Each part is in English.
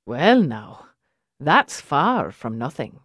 Well now, that's far from nothing.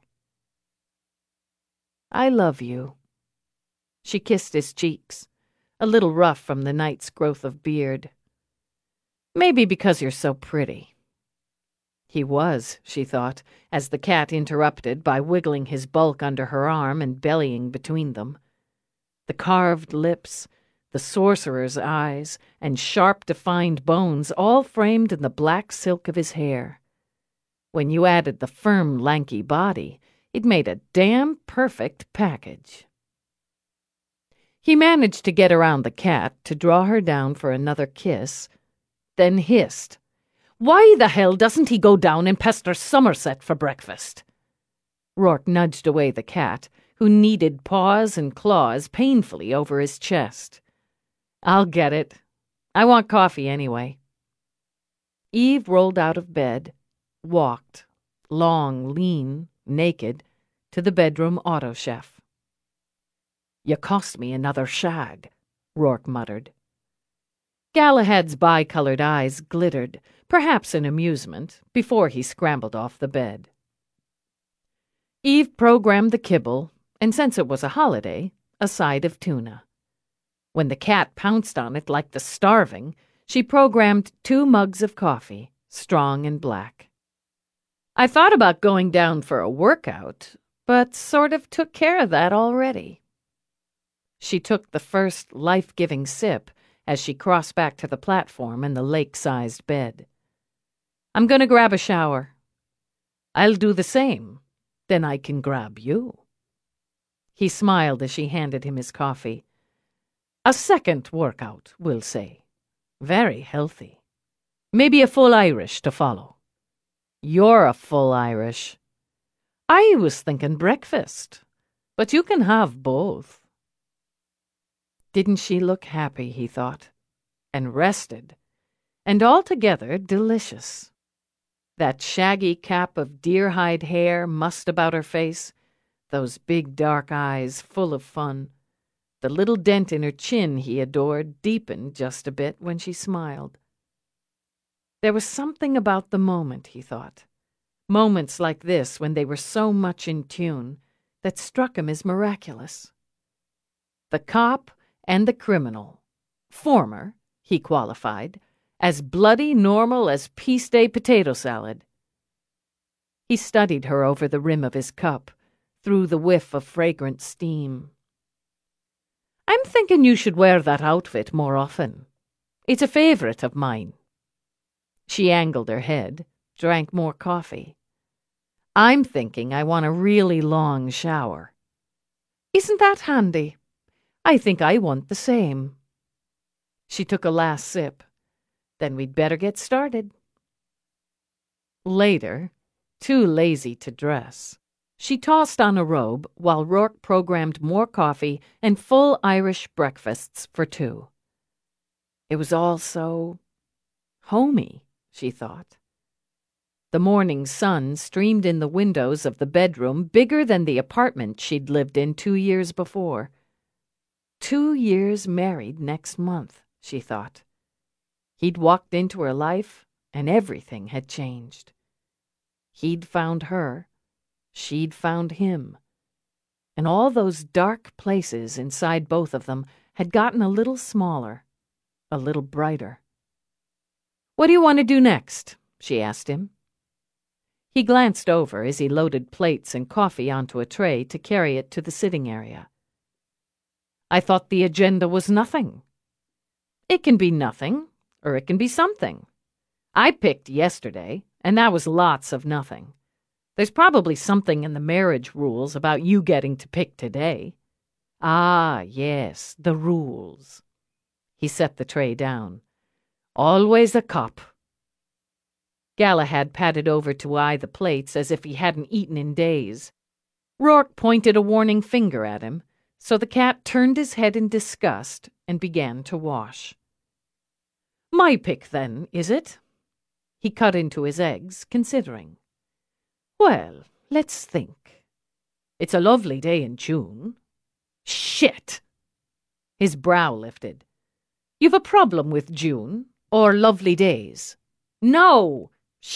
I love you. She kissed his cheeks, a little rough from the night's growth of beard. Maybe because you're so pretty. He was, she thought, as the cat interrupted by wiggling his bulk under her arm and bellying between them. The carved lips, the sorcerer's eyes, and sharp defined bones all framed in the black silk of his hair. When you added the firm, lanky body, it made a damn perfect package. He managed to get around the cat to draw her down for another kiss, then hissed, "Why the hell doesn't he go down and pester Somerset for breakfast?" Rourke nudged away the cat, who kneaded paws and claws painfully over his chest. "I'll get it. I want coffee anyway." Eve rolled out of bed, walked, long, lean, naked, to the bedroom auto-chef. "You cost me another shag," Rourke muttered. Galahad's bi-colored eyes glittered, perhaps in amusement, before he scrambled off the bed. Eve programmed the kibble, and since it was a holiday, a side of tuna. When the cat pounced on it like the starving, she programmed 2 mugs of coffee, strong and black. "I thought about going down for a workout, but sort of took care of that already." She took the first life-giving sip as she crossed back to the platform and the lake-sized bed. "I'm going to grab a shower." "I'll do the same. Then I can grab you." He smiled as she handed him his coffee. "A second workout, we'll say. Very healthy. Maybe a full Irish to follow." "You're a full Irish." "I was thinking breakfast, but you can have both." Didn't she look happy, he thought, and rested, and altogether delicious. That shaggy cap of deer-hide hair mussed about her face, those big dark eyes full of fun, the little dent in her chin he adored deepened just a bit when she smiled. There was something about the moment, he thought, moments like this when they were so much in tune, that struck him as miraculous. The cop and the criminal, former, he qualified, as bloody normal as Peace Day potato salad. He studied her over the rim of his cup, through the whiff of fragrant steam. "I'm thinking you should wear that outfit more often. It's a favorite of mine." She angled her head, drank more coffee. "I'm thinking I want a really long shower." "Isn't that handy? I think I want the same." She took a last sip. "Then we'd better get started." Later, too lazy to dress, she tossed on a robe while Rourke programmed more coffee and full Irish breakfasts for 2. It was all so homey, she thought. The morning sun streamed in the windows of the bedroom bigger than the apartment she'd lived in 2 years before. 2 years married next month, she thought. He'd walked into her life, and everything had changed. He'd found her, she'd found him, and all those dark places inside both of them had gotten a little smaller, a little brighter. "What do you want to do next?" she asked him. He glanced over as he loaded plates and coffee onto a tray to carry it to the sitting area. "I thought the agenda was nothing." "It can be nothing, or it can be something. I picked yesterday, and that was lots of nothing. There's probably something in the marriage rules about you getting to pick today." "Ah, yes, the rules." He set the tray down. "Always a cop." Galahad padded over to eye the plates as if he hadn't eaten in days. Rourke pointed a warning finger at him, so the cat turned his head in disgust and began to wash. "My pick, then, is it?" He cut into his eggs, considering. "Well, let's think. It's a lovely day in June." "Shit!" His brow lifted. "You've a problem with June, or lovely days?" "No!